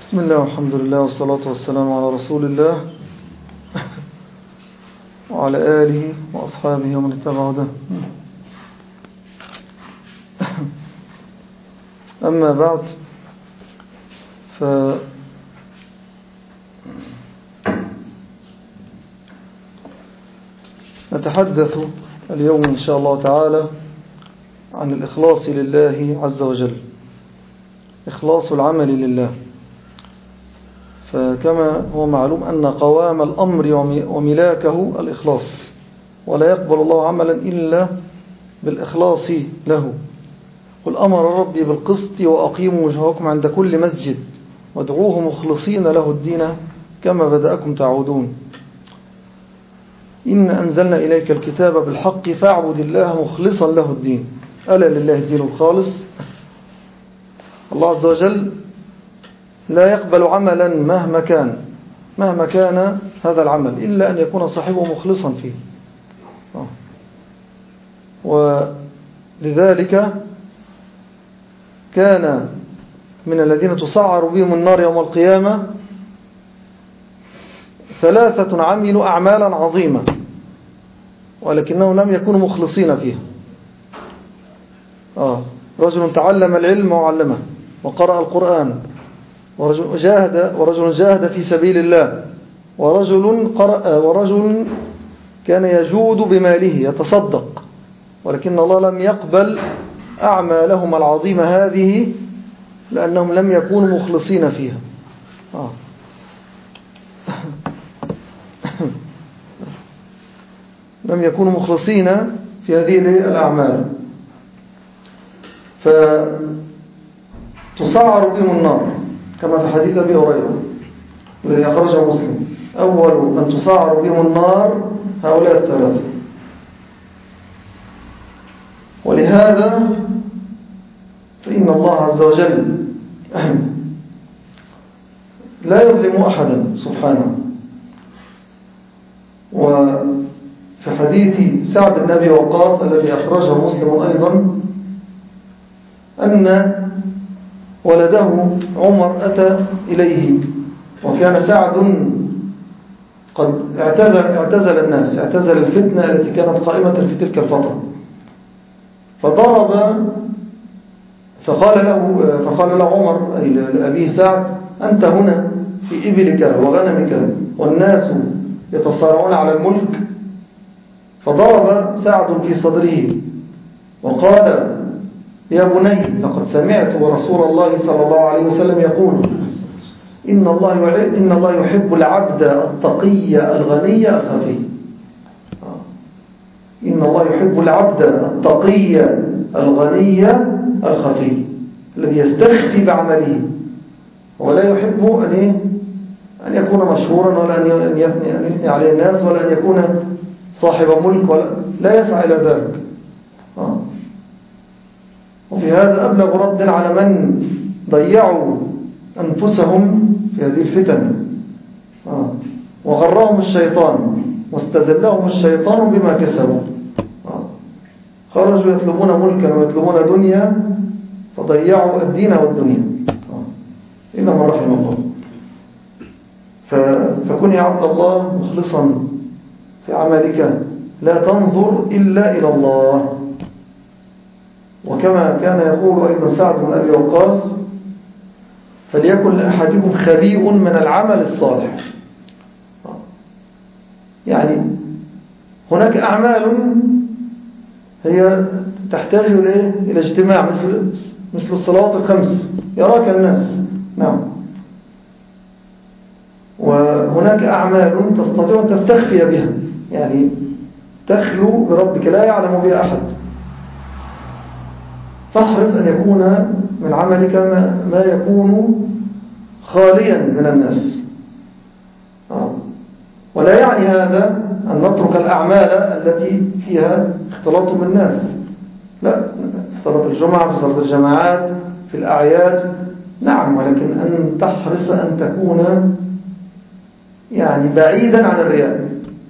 بسم الله والحمد لله والصلاة والسلام على رسول الله وعلى آله وأصحابه ومن اتبع هداه. أما بعد نتحدث اليوم إن شاء الله تعالى عن الإخلاص لله عز وجل، إخلاص العمل لله. فكما هو معلوم أن قوام الأمر وملاكه الإخلاص، ولا يقبل الله عملا إلا بالإخلاص له. قل أمر ربي بالقسط وأقيموا وجهكم عند كل مسجد وادعوه مخلصين له الدين كما بدأكم تعودون. إن أنزلنا إليك الكتاب بالحق فاعبد الله مخلصا له الدين. ألا لله الدين الخالص. الله عز وجل لا يقبل عملا مهما كان هذا العمل إلا أن يكون صاحبه مخلصا فيه. ولذلك كان من الذين تسعر بهم النار يوم القيامة 3 عملوا أعمالا عظيمة ولكنهم لم يكونوا مخلصين فيها. رجل تعلم العلم وعلمه وقرأ القرآن، ورجل جاهد في سبيل الله، ورجل كان يجود بماله يتصدق، ولكن الله لم يقبل أعمالهم العظيمة هذه لأنهم لم يكونوا مخلصين فيها. لم يكونوا مخلصين في هذه الأعمال، فتصعر بهم النار كما في حديث أبي هريرة الذي أخرجه مسلم. أول من تصعر بهم النار هؤلاء 3. ولهذا فإن الله عز وجل لا يظلم أحدا سبحانه. وفي حديث سعد بن أبي وقاص الذي أخرجه مسلم أيضا أن ولده عمر أتى إليه، وكان سعد قد اعتزل الناس، اعتزل الفتنة التي كانت قائمة في تلك الفترة، فقال له عمر أي لأبيه سعد: أنت هنا في إبلك وغنمك والناس يتصارعون على الملك. فضرب سعد في صدره وقال: يا بني، لقد سمعت رسول الله صلى الله عليه وسلم يقول: إن الله يحب العبد التقي الغني الخفي. إن الله يحب العبد التقي الغني الخفي الذي يستخفي بعمله، ولا يحب أن يكون مشهورا، ولا أن يثني عليه الناس، ولا أن يكون صاحب ملك، لا يسعى إلى ذلك. وفي هذا أبلغ رد على من ضيعوا أنفسهم في هذه الفتن، وغرهم الشيطان واستذلهم الشيطان بما كسبوا. خرجوا يطلبون ملكا ويطلبون دنيا فضيعوا الدين والدنيا إلا من رحم الله. فكن يا عبد الله مخلصا في عملك، لا تنظر إلا إلى الله. وكما كان يقول أيضا سعد بن أبي وقاص: فليكن لأحدكم خبيء من العمل الصالح. يعني هناك أعمال هي تحتاج إلى اجتماع، مثل الصلوات الخمس يراك الناس، نعم. وهناك أعمال تستطيع أن تستخفي بها، يعني تخلو بربك لا يعلم بها أحد. فاحرص أن يكون من عملك ما يكون خاليا من الناس. ولا يعني هذا أن نترك الأعمال التي فيها اختلاط بالناس، لا، في صلاة الجمعة، في صلاة الجماعات، في الأعياد، نعم، ولكن أن تحرص أن تكون يعني بعيدا عن الرياء.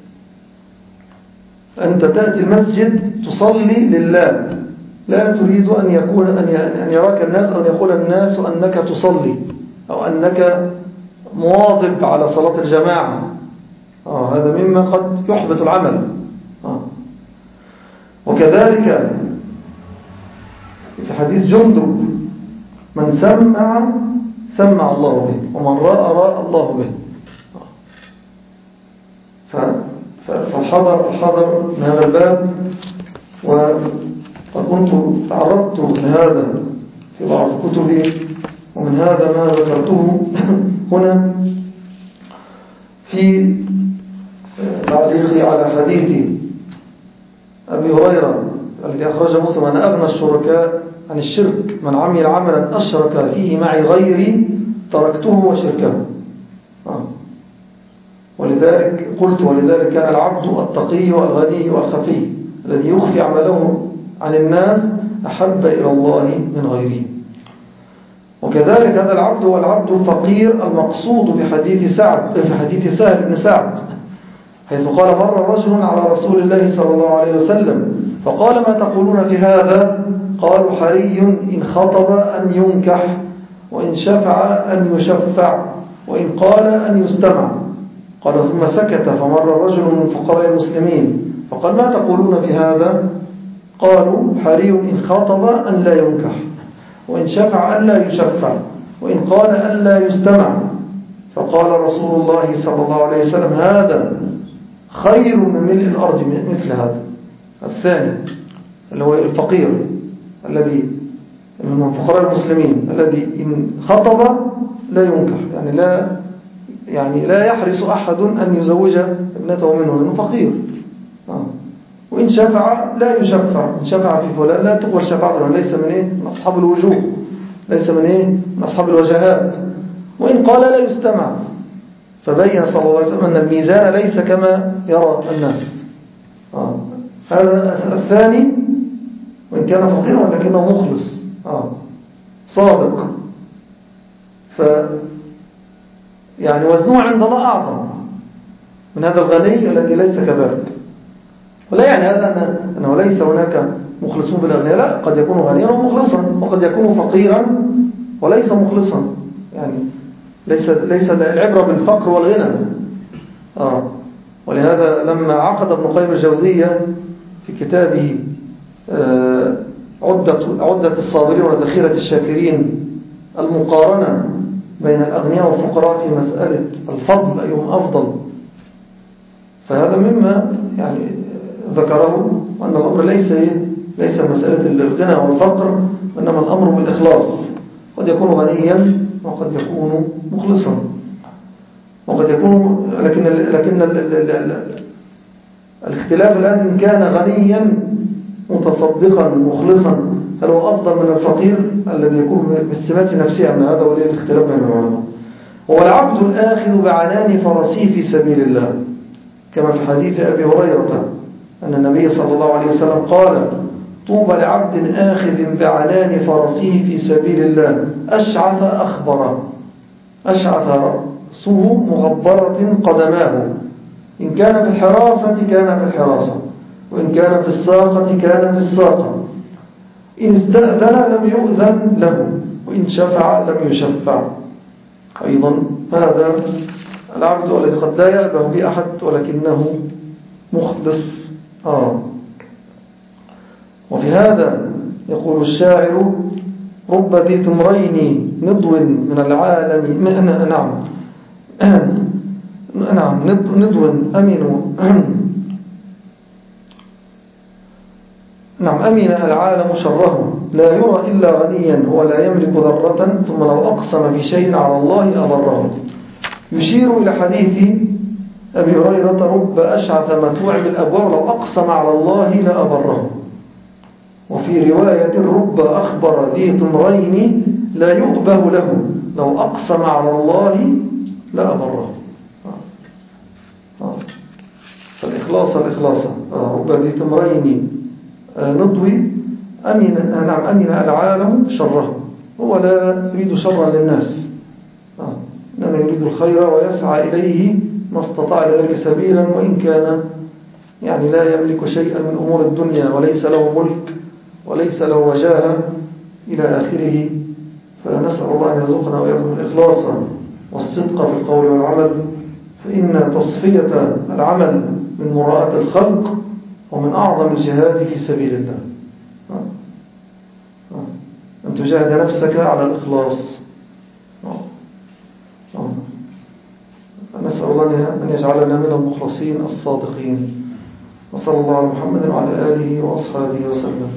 أنت تأتي المسجد تصلي لله، لا تريد أن يراك الناس أو أن يقول الناس أنك تصلي، أو أنك مواظب على صلاة الجماعة، هذا مما قد يحبط العمل. وكذلك في حديث جندب: من سمع الله به، ومن رأى الله به. فالحذر من هذا الباب. وقد كنت تعرضت لهذا في بعض كتبي، ومن هذا ما ذكرته هنا في تعليقي على حديث أبي هريرة الذي أخرج مسلم: أنا أغنى الشركاء عن الشرك، من عمل عملا أشرك فيه معي غيري تركته وشركه. ولذلك قلت: ولذلك كان العبد التقي والغني والخفي الذي يخفي عمله عن الناس أحب إلى الله من غيره. وكذلك هذا العبد هو العبد الفقير المقصود في حديث سهل بن سعد، حيث قال: مر رجل على رسول الله صلى الله عليه وسلم فقال: ما تقولون في هذا؟ قالوا: حري إن خطب أن ينكح، وإن شفع أن يشفع، وإن قال أن يستمع. قال: ثم سكت، فمر رجل من فقراء المسلمين فقال: ما تقولون في هذا؟ قالوا: حري إن خطب أن لا ينكح، وإن شفع أن لا يشفع، وإن قال أن لا يستمع. فقال رسول الله صلى الله عليه وسلم: هذا خير من ملء الأرض مثل هذا. الثاني اللي هو الفقير الذي من فقراء المسلمين الذي إن خطب لا ينكح، يعني لا يحرص أحد أن يزوج ابنته منه لأنه فقير. وإن شفع لا يشفع، إن شفع في فلان لا تقبل شفاعته، ليس من أصحاب الوجوه، ليس من أصحاب الوجهات. وإن قال لا يستمع. فبين صلى الله عليه وسلم أن الميزان ليس كما يرى الناس. هذا الثاني وإن كان فقيرا لكنه مخلص صادق، يعني وزنه عند الله أعظم من هذا الغني الذي ليس كذلك. ولا يعني هذا أنه ليس هناك مخلصون في الأغنياء، لا، قد يكون غنيا ومخلصا، وقد يكون فقيرا وليس مخلصا. يعني ليس العبرة بالفقر والغنى. ولهذا لما عقد ابن قيم الجوزية في كتابه عدة الصابرين وذخيرة الشاكرين المقارنة بين الأغنياء والفقراء في مسألة الفضل أيهم أفضل، فهذا مما يعني ذكره أن الأمر ليس مسألة الغنى والفقر، وإنما الأمر بالإخلاص. قد يكون غنيا وقد يكون مخلصا، وقد يكون لكن الاختلاف الآن إن كان غنيا متصدقا مخلصا هل هو أفضل من الفقير الذي يكون بالسمات نفسها؟ من هذا وليه الاختلاف بين العلماء. هو العبد الآخذ بعنان فرسه في سبيل الله، كما في حديث أبي هريرة أن النبي صلى الله عليه وسلم قال: طوبى لعبد آخذ بعنان فرسه في سبيل الله أشعث أخبر، أشعث رأسه مغبرة قدماه، إن كان في الحراسة كان في الحراسة، وإن كان في الساقة كان في الساقة، إن استأذن لم يؤذن له، وإن شفع لم يشفع. أيضا هذا العبد الذي قد لا يأبه بأحد ولكنه مخلص. وفي هذا يقول الشاعر: رب ذي تمرين نضو من العالم نضو أمن العالم شره، لا يرى إلا غنيا ولا يملك ذرة، ثم لو أقسم في شيء على الله أضره. يشير إلى حديث أبي هريرة: رب أشعث متوع بالأبواب لو أقسم على الله لأبره. وفي رواية: رب أخبر ذي تمرين لا يؤبه له لو أقسم على الله لأبره. فالإخلاص رب ذي تمرين نضوي أمن العالم شره، هو لا يريد شرا للناس، إنما يريد الخير ويسعى إليه ما استطاع لذلك سبيلا، وإن كان يعني لا يملك شيئا من أمور الدنيا وليس له ملك وليس له وجاهة إلى آخره، فنسأل الله أن يرزقنا وإياكم الإخلاص والصدق في القول والعمل، فإن تصفية العمل من مراءة الخلق ومن أعظم الجهاد في سبيل الله، أن تجاهد نفسك على الإخلاص. نسأل الله أن يجعلنا من المخلصين الصادقين. وصلى الله على محمد وعلى آله وأصحابه وسلم.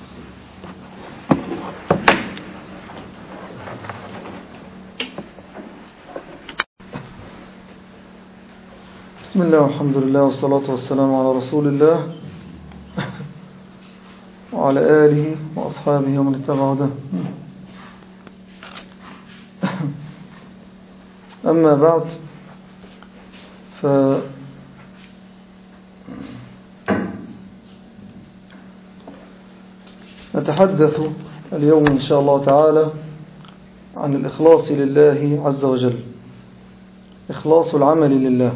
بسم الله والحمد لله والصلاة والسلام على رسول الله وعلى آله وأصحابه ومن اتبع هداه. أما بعد، نتحدث اليوم إن شاء الله تعالى عن الإخلاص لله عز وجل، إخلاص العمل لله.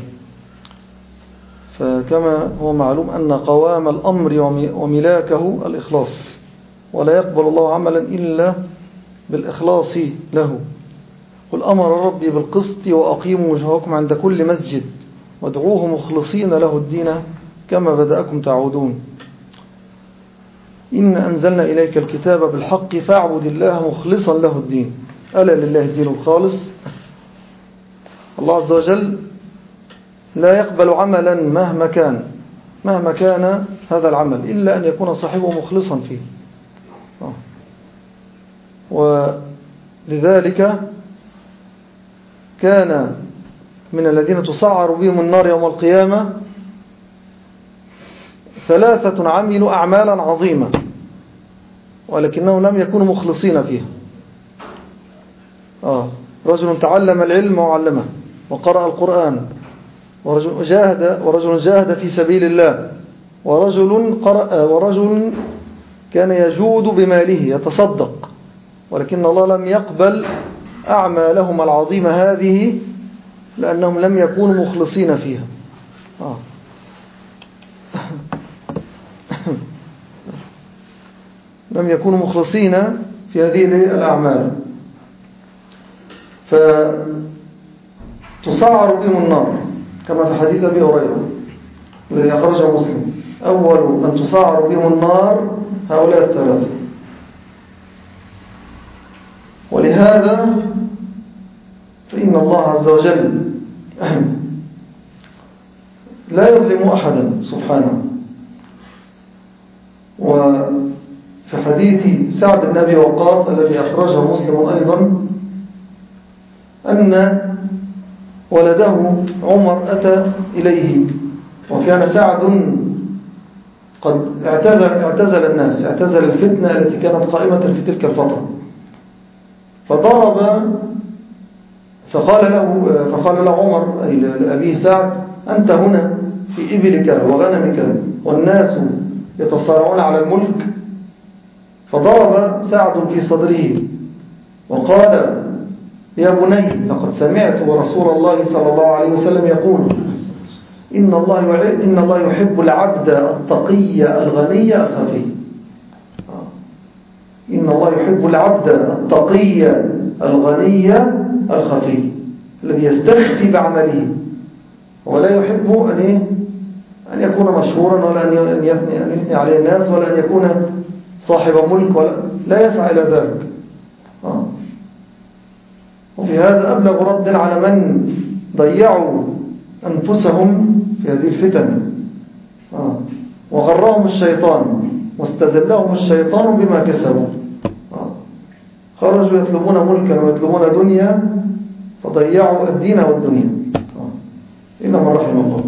فكما هو معلوم أن قوام الأمر وملاكه الإخلاص، ولا يقبل الله عملا إلا بالإخلاص له. قل أمر ربي بالقسط وأقيموا وجهكم عند كل مسجد وادعوه مخلصين له الدين كما بدأكم تعودون. إن أنزلنا إليك الكتاب بالحق فاعبد الله مخلصا له الدين. ألا لله الدين الخالص. الله عز وجل لا يقبل عملا مهما كان هذا العمل إلا أن يكون صاحبه مخلصا فيه. ولذلك كان من الذين تسعر بهم النار يوم القيامة 3 عملوا أعمالا عظيمة ولكنهم لم يكونوا مخلصين فيها. رجل تعلم العلم وعلمه وقرأ القرآن، ورجل جاهد في سبيل الله، ورجل كان يجود بماله يتصدق، ولكن الله لم يقبل أعمالهم العظيمة هذه لأنهم لم يكونوا مخلصين فيها. لم يكونوا مخلصين في هذه الأعمال، فتصعر بهم النار كما في حديث أبي هريرة الذي أخرجه مسلم. أول من تصعر بهم النار هؤلاء 3. ولهذا فإن الله عز وجل لا يظلم أحدا سبحانه. وفي حديث سعد بن أبي وقاص الذي أخرجه مسلم أيضا أن ولده عمر أتى إليه، وكان سعد قد اعتزل الناس، اعتزل الفتنة التي كانت قائمة في تلك الفترة، فضرب فقال له عمر أي لأبي سعد: أنت هنا في إبلك وغنمك والناس يتصارعون على الملك. فضرب سعد في صدره وقال: يا بني، لقد سمعت رسول الله صلى الله عليه وسلم يقول: إن الله يحب العبد التقي الغني الخفي. إن الله يحب العبد التقي الغني الخفي الذي يستخفي بعمله، ولا يحب أن يكون مشهورا، ولا أن يثني عليه الناس، ولا أن يكون صاحب ملك، ولا لا يسعى إلى ذلك. وفي هذا أبلغ رد على من ضيعوا أنفسهم في هذه الفتن، وغرهم الشيطان واستذلهم الشيطان بما كسبوا. خرجوا يطلبون ملكا ويطلبون دنيا فضيعوا الدين والدنيا، إلا من رحم الله.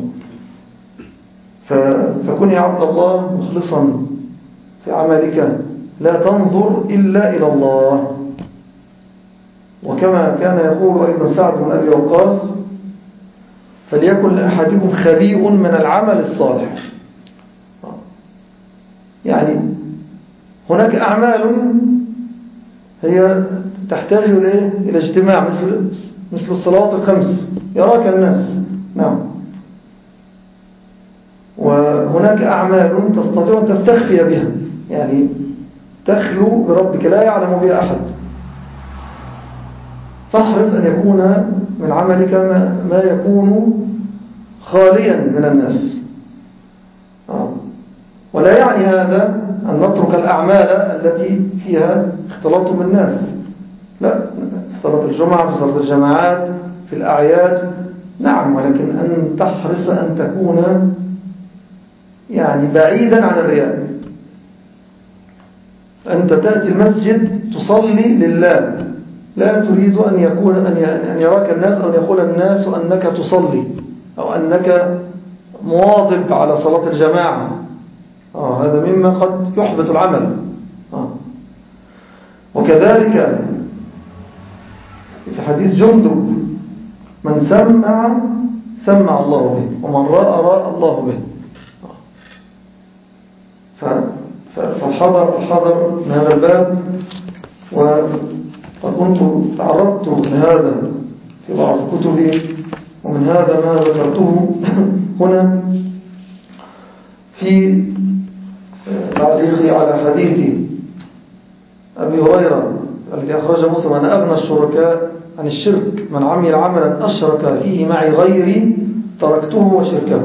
فكن يا عبد الله مخلصا في عملك، لا تنظر إلا إلى الله. وكما كان يقول أيضا سعد بن أبي وقاص: فليكن لأحدكم خبيء من العمل الصالح. يعني هناك أعمال هي تحتاج إلى اجتماع، مثل الصلوات الخمس يراك الناس، نعم. وهناك أعمال تستطيع أن تستخفي بها، يعني تخلو بربك لا يعلم بها أحد. فاحرص أن يكون من عملك ما يكون خاليا من الناس. ولا يعني هذا أن نترك الأعمال التي فيها اختلاط بالناس، لا، في صلاة الجمعة، في صلاة الجماعات، في الأعياد، نعم، ولكن أن تحرص أن تكون يعني بعيدا عن الرياء. أنت تأتي المسجد تصلي لله، لا تريد أن يراك الناس أو أن يقول الناس أنك تصلي أو أنك مواظب على صلاة الجماعة. هذا مما قد يحبط العمل. وكذلك في حديث جندب: من سمع الله به، ومن رأى الله به. فالحذر من هذا الباب. وقد كنت تعرضت لهذا في بعض كتبي، ومن هذا ما ذكرته هنا في تعليقي على حديث أبي هريرة الذي أخرج مسلم: أنا أغنى الشركاء عن الشرك، من عمل عملا أشرك فيه معي غيري تركته وشركه.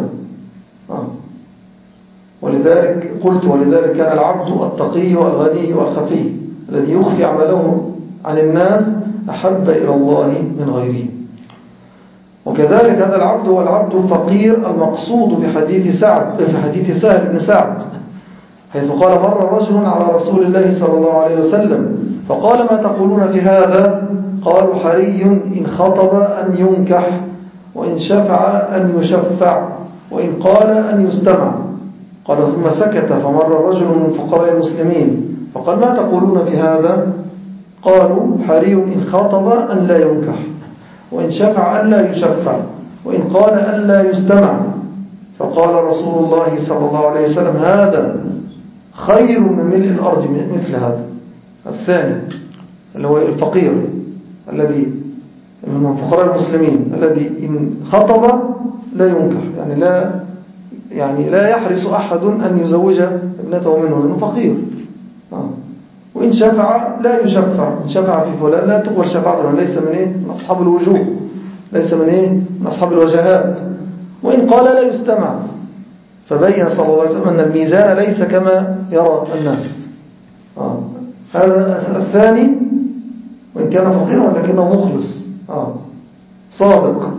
ولذلك كان العبد التقي والغني والخفي الذي يخفي عمله عن الناس أحب إلى الله من غيره. وكذلك هذا العبد هو العبد الفقير المقصود في حديث سهل بن سعد، حيث قال: مر رجل على رسول الله صلى الله عليه وسلم فقال: ما تقولون في هذا؟ قالوا: حري إن خطب أن ينكح، وإن شفع أن يشفع، وإن قال أن يستمع. قال: ثم سكت، فمر رجل من فقراء المسلمين فقال: ما تقولون في هذا؟ قالوا: حري إن خطب أن لا ينكح، وإن شفع أن لا يشفع، وإن قال أن لا يستمع. فقال رسول الله صلى الله عليه وسلم: هذا خير من ملء الأرض مثل هذا. الثاني اللي هو الفقير الذي من فقراء المسلمين الذي إن خطب لا ينكح، يعني لا يحرص أحد أن يزوج ابنته منه لأنه فقير. وإن شفع لا يشفع، إن شفع في فلان لا تقبل شفاعته، ليس من أصحاب الوجوه، ليس من أصحاب الوجهات. وإن قال لا يستمع. فبين صلى الله عليه وسلم أن الميزان ليس كما يرى الناس. هذا الثاني وإن كان فقيرا لكنه مخلص صادق،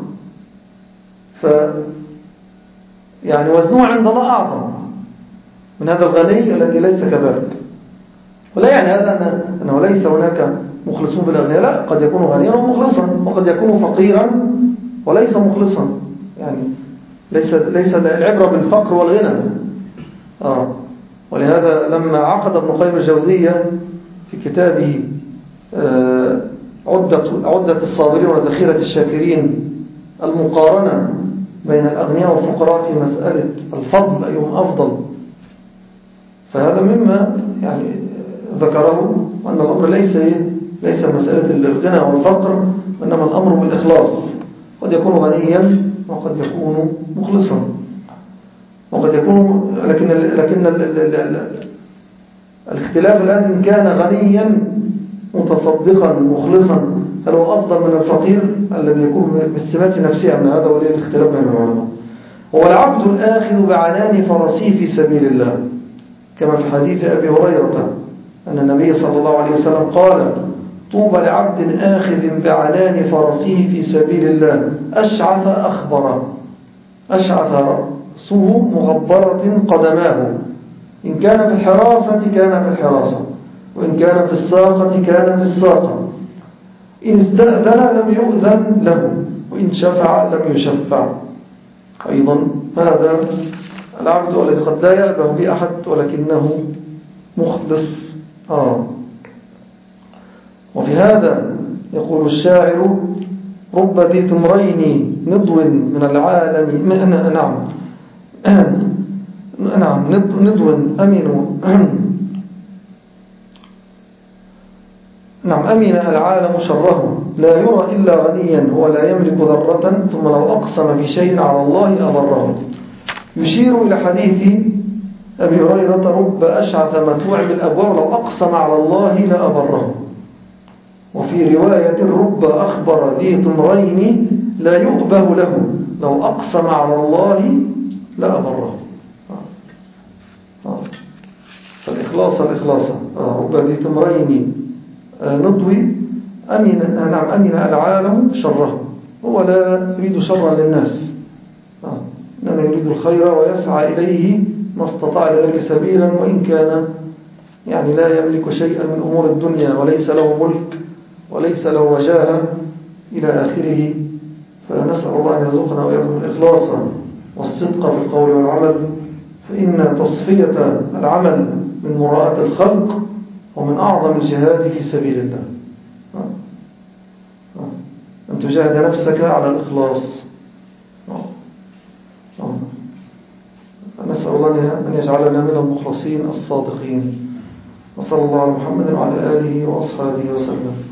يعني وزنه عند الله أعظم من هذا الغني الذي ليس كذلك. ولا يعني هذا أنه ليس هناك مخلصون بالأغنياء، لا، قد يكون غنيا ومخلصا، وقد يكون فقيرا وليس مخلصا. يعني ليس العبرة بالفقر والغنى. ولهذا لما عقد ابن قيم الجوزية في كتابه عدة الصابرين وذخيرة الشاكرين المقارنة بين الأغنياء والفقراء في مسألة الفضل أيهم أفضل، فهذا مما يعني ذكره أن الأمر ليس مسألة الغنى والفقر، وإنما الأمر بالإخلاص. قد يكون غنيا وقد يكون مخلصا، وقد يكون لكن الاختلاف الآن إن كان غنيا متصدقا مخلصا هل هو أفضل من الفقير الذي يكون بالسمات نفسها؟ من هذا وليه الاختلاف بين العلماء. هو العبد الآخذ بعنان فرسه في سبيل الله، كما في حديث أبي هريرة أن النبي صلى الله عليه وسلم قال: طوبى لعبد آخذ بعنان فرسه في سبيل الله أشعث أخبر، أشعث رأسه مغبرة قدماه، إن كان في الحراسة كان في الحراسة، وإن كان في الساقة كان في الساقة، إن استأذن لم يؤذن له، وإن شفع لم يشفع. أيضا هذا العبد الذي قد لا يأبه بأحد ولكنه مخلص. وفي هذا يقول الشاعر: رب ذي تمرين نضو من العالم نعم نضو أمن العالم شره، لا يرى إلا غنيا ولا يملك ذرة، ثم لو أقسم في شيء على الله أضره. يشير إلى حديث أبي هريرة: رب أشعث متوع بالأبواب لو أقسم على الله لأبره. وفي رواية رب أخبر ذي طمرين لا يؤبه له لو أقسم على الله لأبره. فالإخلاص رب ذي طمرين نضوي أمن العالم شره، هو لا يريد شرا للناس، إنما يريد الخير ويسعى إليه ما استطاع لذلك سبيلا، وإن كان يعني لا يملك شيئا من أمور الدنيا وليس له ملك وليس له وجاهة إلى آخره. فنسأل الله أن يرزقنا وإياكم الإخلاص والصدق في القول والعمل، فإن تصفية العمل من مراءة الخلق ومن أعظم الجهاد في سبيل الله، أن تجاهد نفسك على الإخلاص. نسأل الله أن يجعلنا من المخلصين الصادقين. وصلى الله على محمد وعلى آله وأصحابه وسلم.